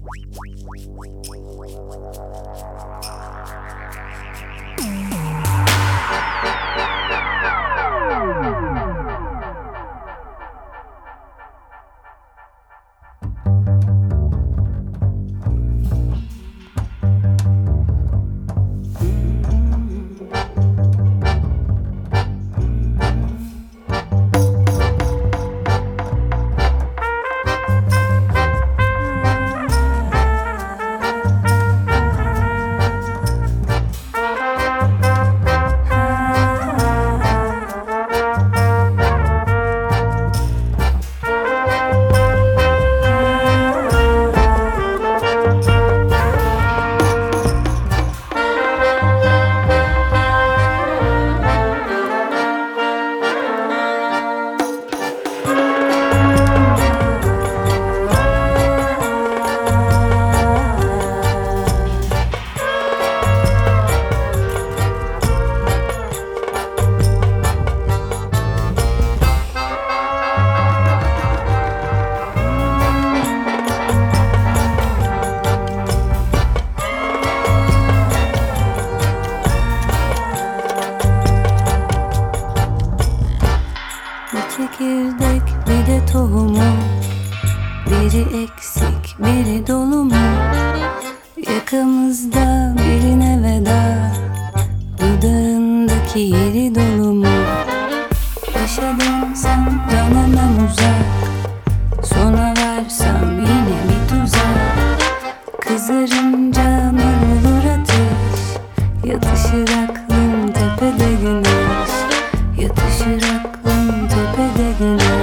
Çekirdek bir de tohumu, biri eksik biri dolu mu? Yakamızda birine veda, dudağındaki yeri dolu mu? Başa dönsem dönemem uzak, sona varsam yine bir tuzak. Kızarınca nar olur ateş, yatışır aklım tepede güneş, yatışır aklım tepede güneş.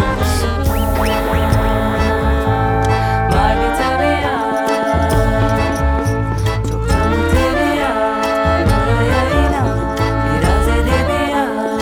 Mavi tabiat, çok canı tereyağ, oraya inan, biraz edebiyat.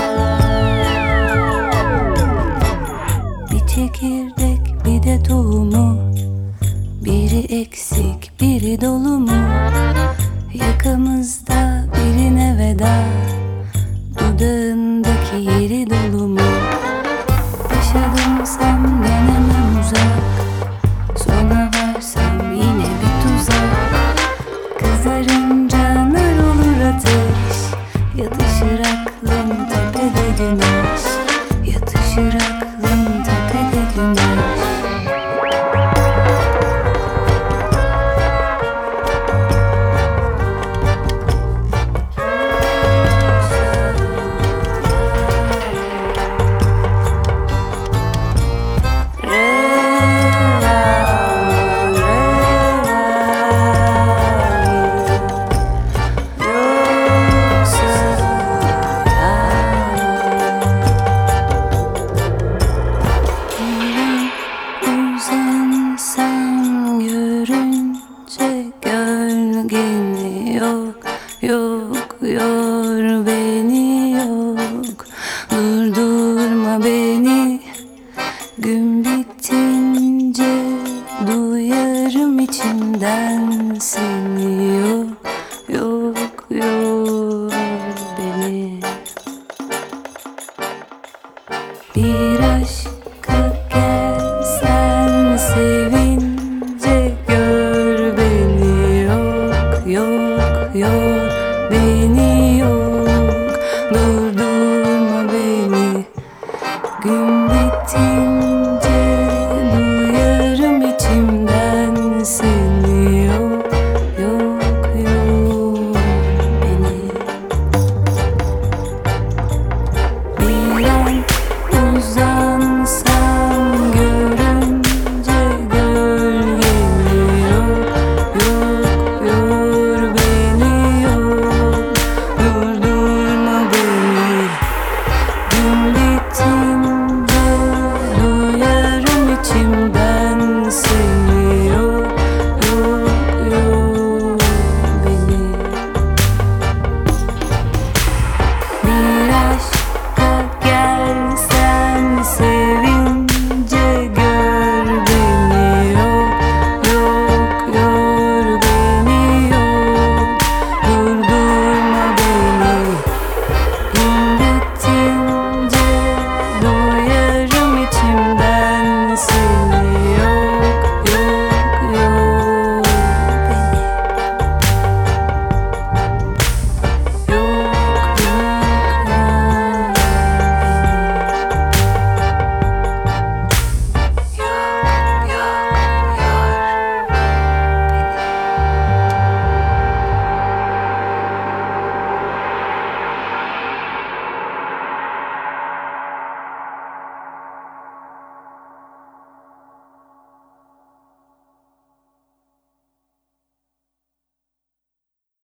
Bir çekirdek bir de tohumu, biri eksik biri dolu mu? Yakamızda birine veda, dudağındaki yeri dolu mu? Başa dönsem dönemem uzak, sona varsam yine bir tuzak. Kızarınca nar olur ateş, yatışır aklım tepede güneş, yatışır aklım tepede güneş. Sen görünce gölgeni yok, yok, yor beni yok. Durdurma beni, gün bitince duyarım içimden seni. Yok, yok, yor beni. Bir aşka gelsen seveyim.